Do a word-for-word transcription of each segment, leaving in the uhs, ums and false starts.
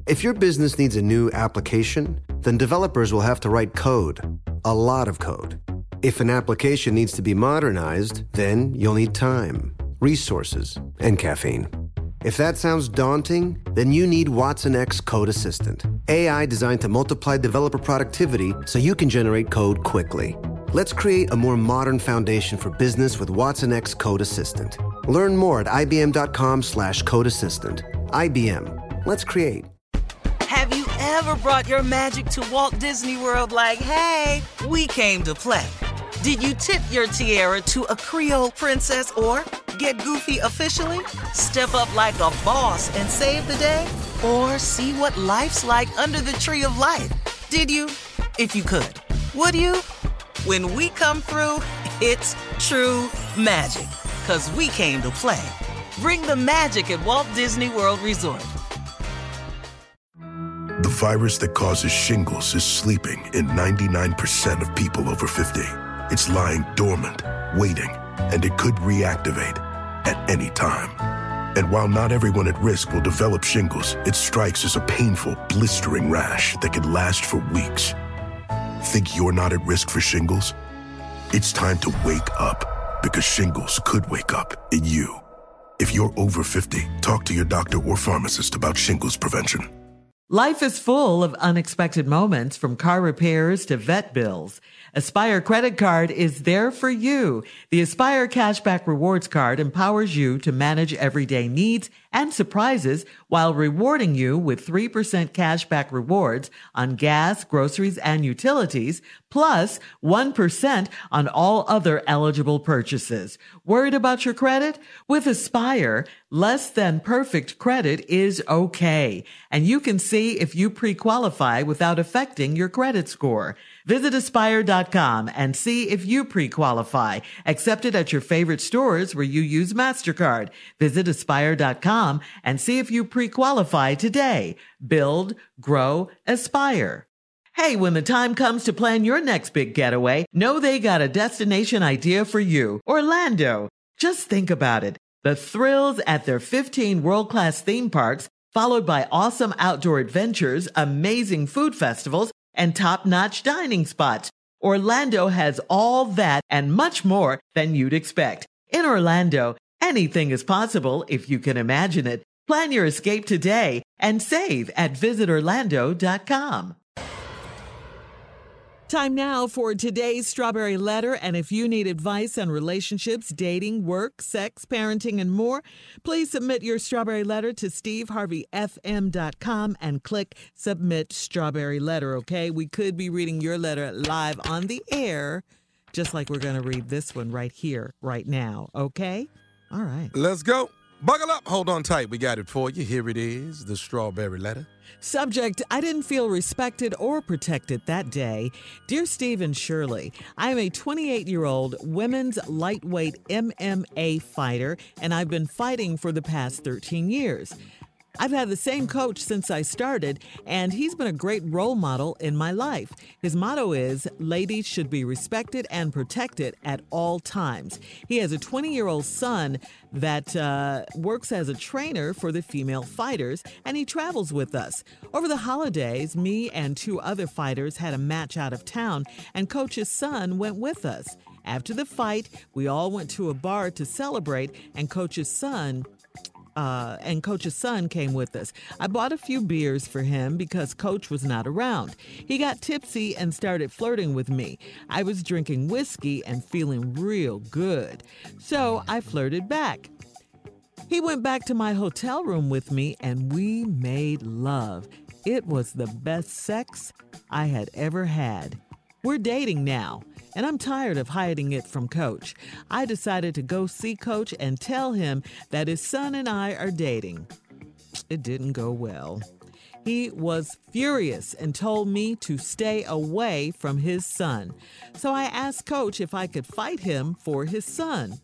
If your business needs a new application, then developers will have to write code, a lot of code. If an application needs to be modernized, then you'll need time, resources, and caffeine. If that sounds daunting, then you need Watson X Code Assistant, A I designed to multiply developer productivity so you can generate code quickly. Let's create a more modern foundation for business with Watson X Code Assistant. Learn more at ibm.com slash code assistant. I B M. Let's create. Have you ever brought your magic to Walt Disney World like, hey, we came to play? Did you tip your tiara to a Creole princess or get goofy officially? Step up like a boss and save the day? Or see what life's like under the tree of life? Did you? If you could. Would you? When we come through, it's true magic. 'Cause we came to play. Bring the magic at Walt Disney World Resort. The virus that causes shingles is sleeping in ninety-nine percent of people over fifty. It's lying dormant, waiting, and it could reactivate at any time. And while not everyone at risk will develop shingles, it strikes as a painful, blistering rash that can last for weeks. Think you're not at risk for shingles? It's time to wake up, because shingles could wake up in you. If you're over fifty, talk to your doctor or pharmacist about shingles prevention. Life is full of unexpected moments, from car repairs to vet bills. Aspire Credit Card is there for you. The Aspire Cashback Rewards Card empowers you to manage everyday needs and surprises while rewarding you with three percent cashback rewards on gas, groceries, and utilities, plus one percent on all other eligible purchases. Worried about your credit? With Aspire, less than perfect credit is okay, and you can see if you pre-qualify without affecting your credit score. Visit aspire dot com and see if you pre-qualify. Accepted at your favorite stores where you use MasterCard. Visit aspire dot com and see if you pre-qualify today. Build, grow, aspire. Hey, when the time comes to plan your next big getaway, know they got a destination idea for you. Orlando. Just think about it. The thrills at their fifteen world-class theme parks, followed by awesome outdoor adventures, amazing food festivals, and top-notch dining spots. Orlando has all that and much more than you'd expect. In Orlando, anything is possible if you can imagine it. Plan your escape today and save at visit orlando dot com. Time now for today's Strawberry Letter, and if you need advice on relationships, dating, work, sex, parenting, and more, please submit your Strawberry Letter to steve harvey f m dot com and click Submit Strawberry Letter, okay? We could be reading your letter live on the air, just like we're going to read this one right here, right now, okay? All right. Let's go. Buckle up. Hold on tight. We got it for you. Here it is, the Strawberry Letter. Subject: I didn't feel respected or protected that day. Dear Steve and Shirley, I am a twenty-eight-year-old women's lightweight M M A fighter, and I've been fighting for the past thirteen years. I've had the same coach since I started, and he's been a great role model in my life. His motto is, ladies should be respected and protected at all times. He has a twenty-year-old son that uh, works as a trainer for the female fighters, and he travels with us. Over the holidays, me and two other fighters had a match out of town, and Coach's son went with us. After the fight, we all went to a bar to celebrate, and Coach's son Uh, and Coach's son came with us. I bought a few beers for him because Coach was not around. He got tipsy and started flirting with me. I was drinking whiskey and feeling real good, so I flirted back. He went back to my hotel room with me and we made love. It was the best sex I had ever had. We're dating now, and I'm tired of hiding it from Coach. I decided to go see Coach and tell him that his son and I are dating. It didn't go well. He was furious and told me to stay away from his son. So I asked Coach if I could fight him for his son.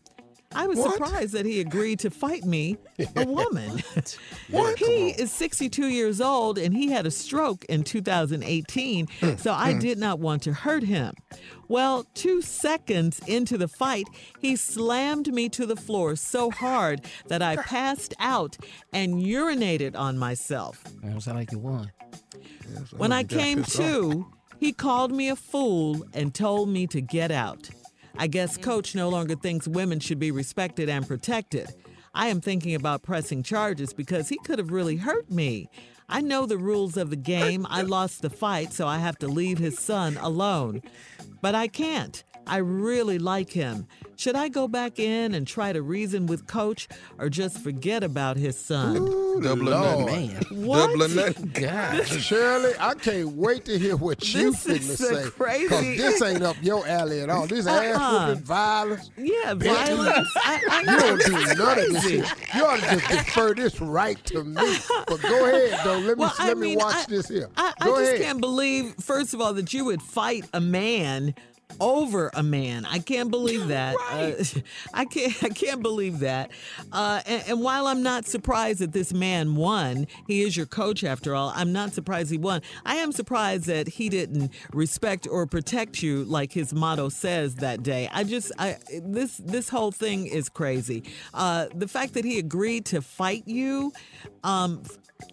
I was What? surprised that he agreed to fight me, a woman. What? He is sixty-two years old and he had a stroke in two thousand eighteen, so I did not want to hurt him. Well, two seconds into the fight, he slammed me to the floor so hard that I passed out and urinated on myself. Sounds like you won. When I came to, he called me a fool and told me to get out. I guess Coach no longer thinks women should be respected and protected. I am thinking about pressing charges because he could have really hurt me. I know the rules of the game. I lost the fight, so I have to leave his son alone. But I can't. I really like him. Should I go back in and try to reason with Coach or just forget about his son? Ooh, double or Lord. nothing. Man. What? Double or nothing. God. Shirley, I can't wait to hear what you This finna is a say. crazy- 'Cause this ain't up your alley at all. This ass Uh-uh. whooping violence. Yeah, violence. I, I You know. don't do This is none of this crazy. shit. You ought to just defer this right to me. But go ahead, though. Let me Well, I let me mean, watch I- this here. I, I Go just ahead. can't believe, first of all, that you would fight a man over a man. I can't believe that. uh, I can't. I can't believe that. Uh, and, and while I'm not surprised that this man won, he is your coach after all. I'm not surprised he won. I am surprised that he didn't respect or protect you like his motto says that day. I just, I this this whole thing is crazy. Uh, the fact that he agreed to fight you. Um,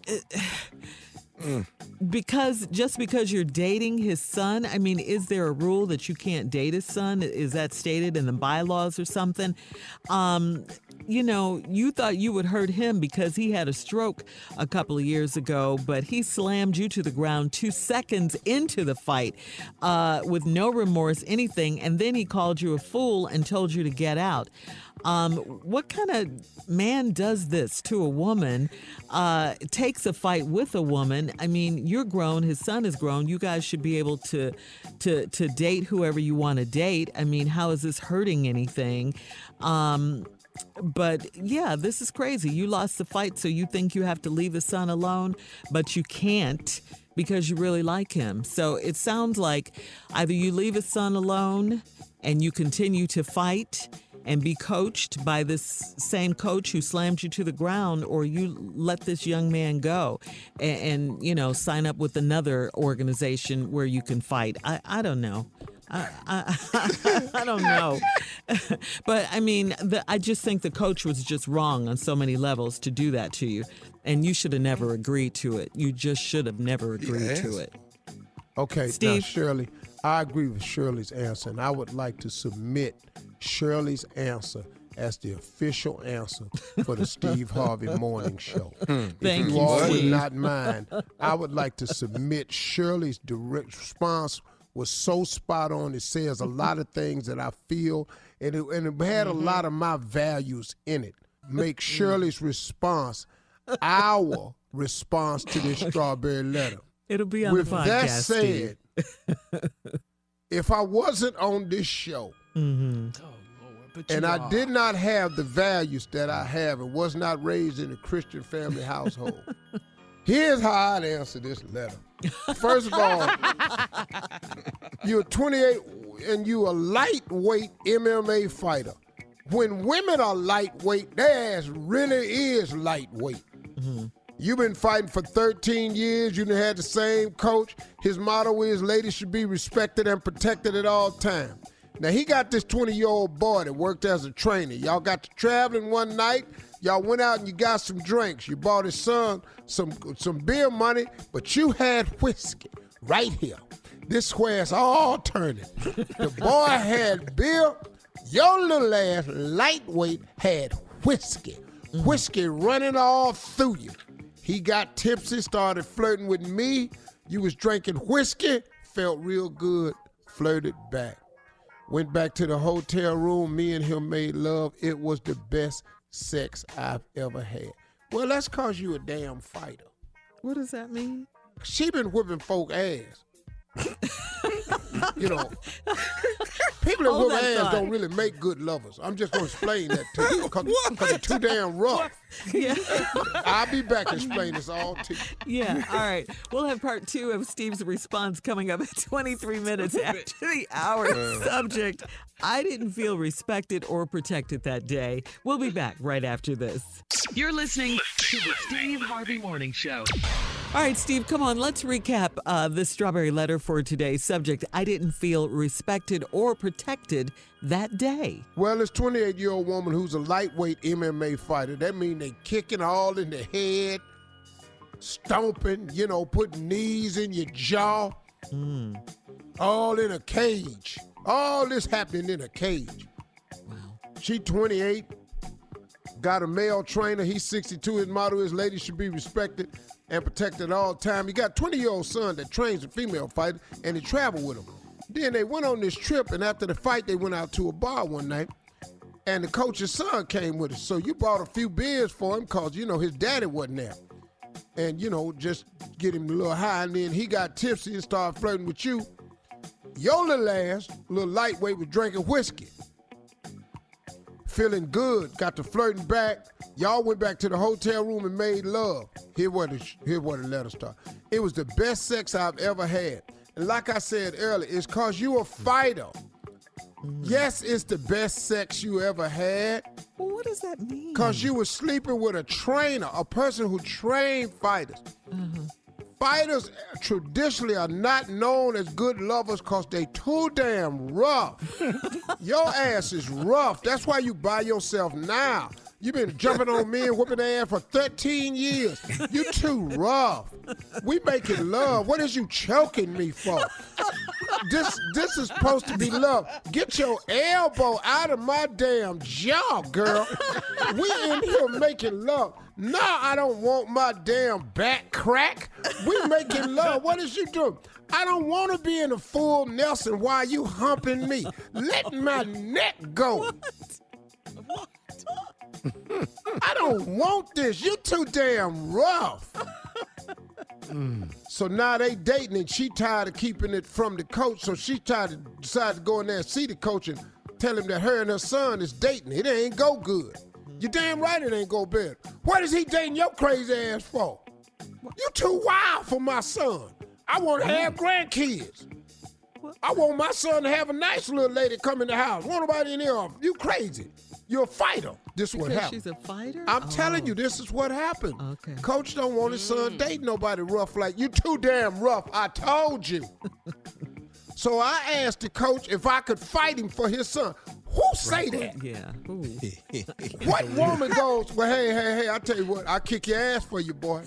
Because just because you're dating his son, I mean, is there a rule that you can't date his son? Is that stated in the bylaws or something? Um, you know, you thought you would hurt him because he had a stroke a couple of years ago, but he slammed you to the ground two seconds into the fight uh, with no remorse, anything, and then he called you a fool and told you to get out. Um, what kind of man does this to a woman, uh, takes a fight with a woman? I mean, you're grown, his son is grown. You guys should be able to to to date whoever you want to date. I mean, how is this hurting anything? Um, but yeah, this is crazy. You lost the fight, so you think you have to leave the son alone, but you can't because you really like him. So it sounds like either you leave his son alone and you continue to fight and be coached by this same coach who slammed you to the ground, or you let this young man go and, and you know, sign up with another organization where you can fight. I, I don't know. I, I, I don't know. But I mean, the, I just think the coach was just wrong on so many levels to do that to you. And you should have never agreed to it. You just should have never agreed Yes. to it. Okay, now Steve? Shirley, I agree with Shirley's answer, and I would like to submit Shirley's answer as the official answer for the Steve Harvey Morning Show. Thank If you you, all would Steve. not mind, I would like to submit Shirley's direct response was so spot on. It says a lot of things that I feel, and it, and it had a lot of my values in it. Make Shirley's response our response to this strawberry letter. It'll be on With the podcast, that Steve. said, if I wasn't on this show Mm-hmm. Oh, Lord. But and you I are. did not have the values that I have and was not raised in a Christian family household, here's how I'd answer this letter. First of all, you're twenty-eight and you a lightweight M M A fighter. When women are lightweight, their ass really is lightweight. Mm-hmm. You've been fighting for thirteen years. You done had the same coach. His motto is, ladies should be respected and protected at all times. Now, he got this twenty-year-old boy that worked as a trainer. Y'all got to traveling one night. Y'all went out and you got some drinks. You bought his son some, some beer money, but you had whiskey right here. This square's all turning. The boy had beer. Your little ass, lightweight, had whiskey. Whiskey running all through you. He got tipsy, started flirting with me. You was drinking whiskey, felt real good, flirted back. Went back to the hotel room. Me and him made love. It was the best sex I've ever had. Well, that's cause you a damn fighter. What does that mean? She been whipping folk ass. You know, People that Hold whip that ass thought. don't really make good lovers. I'm just going to explain that to you because it's too damn rough. Yeah. I'll be back to explain this all to you. Yeah, all right. We'll have part two of Steve's response coming up at twenty-three minutes after the hour. Subject, I didn't feel respected or protected that day. We'll be back right after this. You're listening to the Steve Harvey Morning Show. All right, Steve, come on. Let's recap uh, the strawberry letter for today's subject. I didn't feel respected or protected that day. Well, this twenty-eight-year-old woman who's a lightweight M M A fighter. That means they kicking all in the head, stomping, you know, putting knees in your jaw, Mm. all in a cage. All this happening in a cage. Wow. She twenty-eight, got a male trainer. He's sixty-two. His motto is, ladies should be respected and protected at all time. He got a twenty-year-old son that trains a female fighter, and he traveled with him. Then they went on this trip, and after the fight, they went out to a bar one night, and the coach's son came with us. So you bought a few beers for him because, you know, his daddy wasn't there. And, you know, just get him a little high, and then he got tipsy and started flirting with you. Your little ass, little lightweight, was drinking whiskey. Feeling good, got to flirting back. Y'all went back to the hotel room and made love. Here what the, here what the letter started. It was the best sex I've ever had. And like I said earlier, it's because you a fighter. Mm. Yes, it's the best sex you ever had. Well, what does that mean? Because you were sleeping with a trainer, a person who trained fighters. Mm-hmm. Fighters traditionally are not known as good lovers because they too damn rough. Your ass is rough. That's why you by yourself now. You've been jumping on men, whooping their ass for thirteen years. You too rough. We making love. What is you choking me for? This this is supposed to be love. Get your elbow out of my damn jaw, girl. We in here making love. No, I don't want my damn back crack. We making love. What is you doing? I don't want to be in a full Nelson while you humping me. Let my neck go. What? I don't want this. You too damn rough. Mm. So now they dating, and she tired of keeping it from the coach, so she tried to decide to go in there and see the coach and tell him that her and her son is dating. It ain't go good. You damn right it ain't go bad. What is he dating your crazy ass for? You too wild for my son. I want to have grandkids. I want my son to have a nice little lady come in the house. Want nobody in there. You crazy. You're a fighter. This is what Because happened. she's a fighter? I'm Oh. telling you, this is what happened. Okay. Coach don't want his son dating nobody rough like you. Too damn rough. I told you. So I asked the coach if I could fight him for his son. Who say that? Yeah. Ooh. What woman goes, well, hey, hey, hey, I tell you what, I kick your ass for you, boy.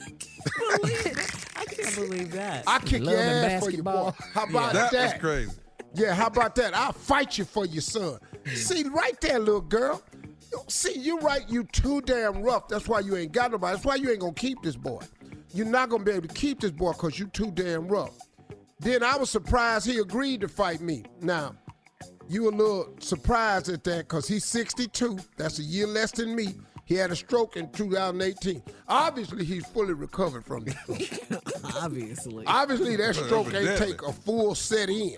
I can't believe that. I kick Love your and ass for you, boy. basketball. How about That that? was crazy. Yeah, how about that? I'll fight you for your son. See, right there, little girl. See, you right, you too damn rough. That's why you ain't got nobody. That's why you ain't gonna keep this boy. You're not gonna be able to keep this boy because you too damn rough. Then I was surprised he agreed to fight me. Now, you a little surprised at that because he's sixty-two. That's a year less than me. He had a stroke in two thousand eighteen. Obviously, he's fully recovered from it. Obviously. Obviously, that stroke ain't Evidently. take a full set in.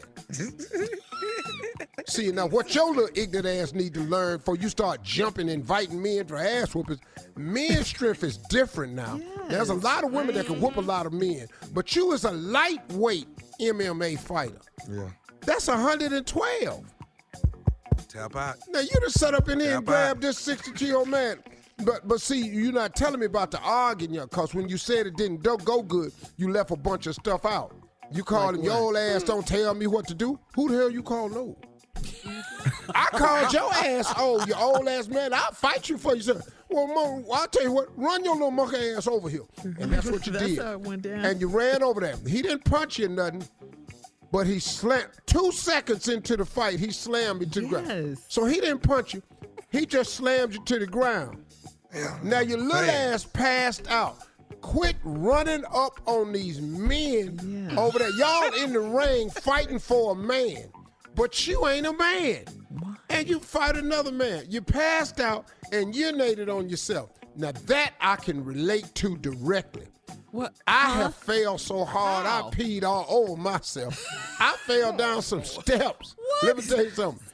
See, now what your little ignorant ass need to learn before you start jumping, inviting men for ass whoopers, men's strength is different now. There's a lot of women that can whoop a lot of men, but you is a lightweight M M A fighter. Yeah. That's one hundred twelve. Tap out. Now, you just set up in there and Yeah, grab bye. this sixty-two-year-old man. But but see, you're not telling me about the arguing, because when you said it didn't do- go good, you left a bunch of stuff out. You called him, your old ass don't tell me what to do. Who the hell you call no? I called your ass, oh, your old ass man, I'll fight you for you, sir. Well, Mo, I'll tell you what, run your little monkey ass over here. And that's what you That's did. how it went down. And you ran over there. He didn't punch you or nothing, but he slammed, two seconds into the fight, he slammed you to the ground. Yes. So he didn't punch you. He just slammed you to the ground. Yeah. Now your little Man. ass passed out. Quit running up on these men Yeah. over there. Y'all in the ring fighting for a man, but you ain't a man. And you fight another man. You passed out and urinated on yourself. Now that I can relate to directly. What? I Huh? have failed so hard, How? I peed all over myself. I fell down some steps. Let me tell you something.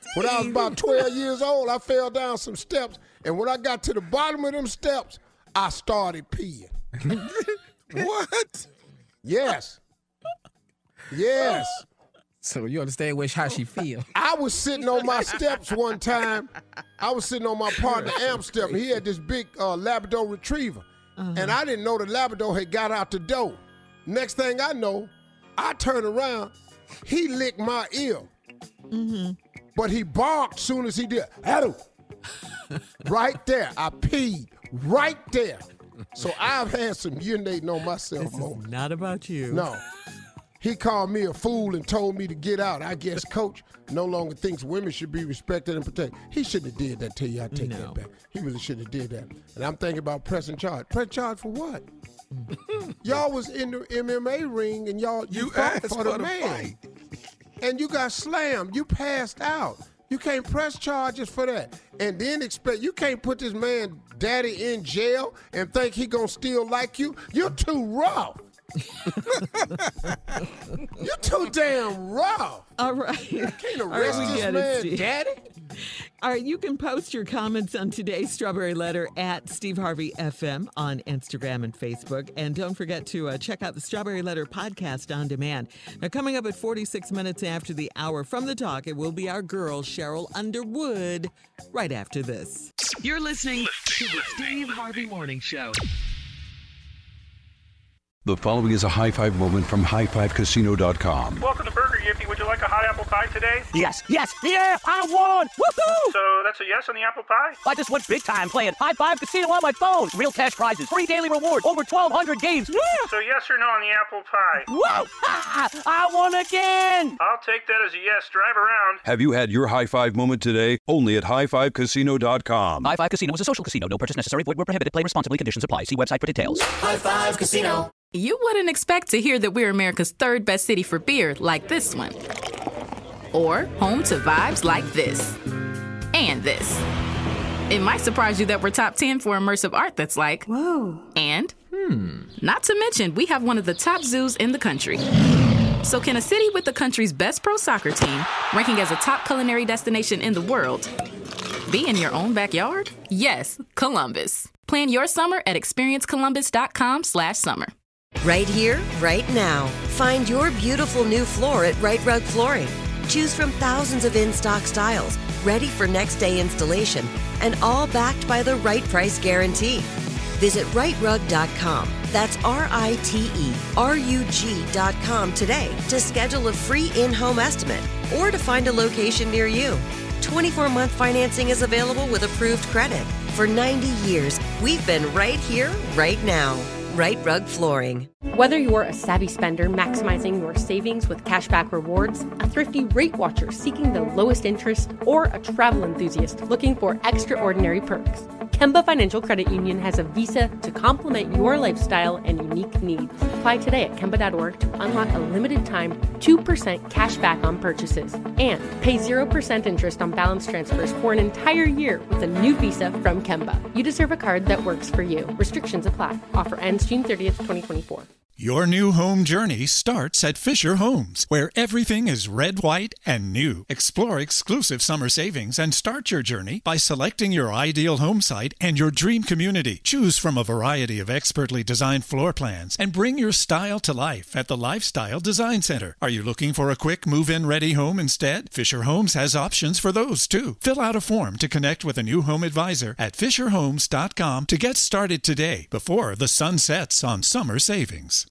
When I was about twelve years old, I fell down some steps, and when I got to the bottom of them steps, I started peeing. What? Yes. Yes. So you understand which how she feel. I was sitting on my steps one time. I was sitting on my partner Amp step, and he had this big uh, Labrador Retriever. Uh-huh. And I didn't know the Labrador had got out the door. Next thing I know, I turn around, he licked my ear. Mm-hmm. But he barked soon as he did. Adam. Right there. I peed right there. So I've had some urinating on myself this moments. Is not about you. No. He called me a fool and told me to get out. I guess Coach no longer thinks women should be respected and protected. He shouldn't have did that to you. I take no. that back. He really shouldn't have did that. And I'm thinking about pressing charge. Press charge for what? Y'all was in the M M A ring and y'all you, you fought asked for the, for the man. fight. And you got slammed. You passed out. You can't press charges for that. And then expect, you can't put this man daddy in jail and think he gonna still like you. You're too rough. You're too damn rough. All right. You can't All arrest right, we this get man, it, Steve. daddy. All right, you can post your comments on today's Strawberry Letter at Steve Harvey F M on Instagram and Facebook. And don't forget to uh, check out the Strawberry Letter podcast on demand. Now, coming up at forty-six minutes after the hour from the talk, it will be our girl, Cheryl Underwood, right after this. You're listening to the Steve Harvey Morning Show. The following is a high five moment from high five casino dot com. Welcome to Burger Yippee. Would you like a hot apple pie today? Yes, yes, yeah, I won! Woohoo! So that's a yes on the apple pie? I just went big time playing High Five Casino on my phone. Real cash prizes, free daily rewards, over twelve hundred games. Yeah. So yes or no on the apple pie? Whoa! Ha! I won again! I'll take that as a yes. Drive around. Have you had your high five moment today? Only at high five casino dot com. High Five Casino is a social casino. No purchase necessary. Void where prohibited. Play responsibly. Conditions apply. See website for details. High Five Casino. You wouldn't expect to hear that we're America's third best city for beer like this one. Or home to vibes like this. And this. It might surprise you that we're top ten for immersive art that's like, whoa. And, hmm. Not to mention, we have one of the top zoos in the country. So can a city with the country's best pro soccer team, ranking as a top culinary destination in the world, be in your own backyard? Yes, Columbus. Plan your summer at experience columbus dot com slash summer. Right here, right now. Find your beautiful new floor at Right Rug Flooring. Choose from thousands of in-stock styles, ready for next day installation, and all backed by the right price guarantee. Visit right rug dot com. That's R I T E R U G dot com today to schedule a free in-home estimate or to find a location near you. twenty-four month financing is available with approved credit. For ninety years, we've been right here, right now. Right Rug Flooring. Whether you're a savvy spender maximizing your savings with cashback rewards, a thrifty rate watcher seeking the lowest interest, or a travel enthusiast looking for extraordinary perks, Kemba Financial Credit Union has a visa to complement your lifestyle and unique needs. Apply today at kemba dot org to unlock a limited time two percent cash back on purchases and pay zero percent interest on balance transfers for an entire year with a new visa from Kemba. You deserve a card that works for you. Restrictions apply. Offer ends June thirtieth, twenty twenty-four. Your new home journey starts at Fisher Homes, where everything is red, white, and new. Explore exclusive summer savings and start your journey by selecting your ideal home site and your dream community. Choose from a variety of expertly designed floor plans and bring your style to life at the Lifestyle Design Center. Are you looking for a quick move-in ready home instead? Fisher Homes has options for those too. Fill out a form to connect with a new home advisor at fisher homes dot com to get started today before the sun sets on summer savings.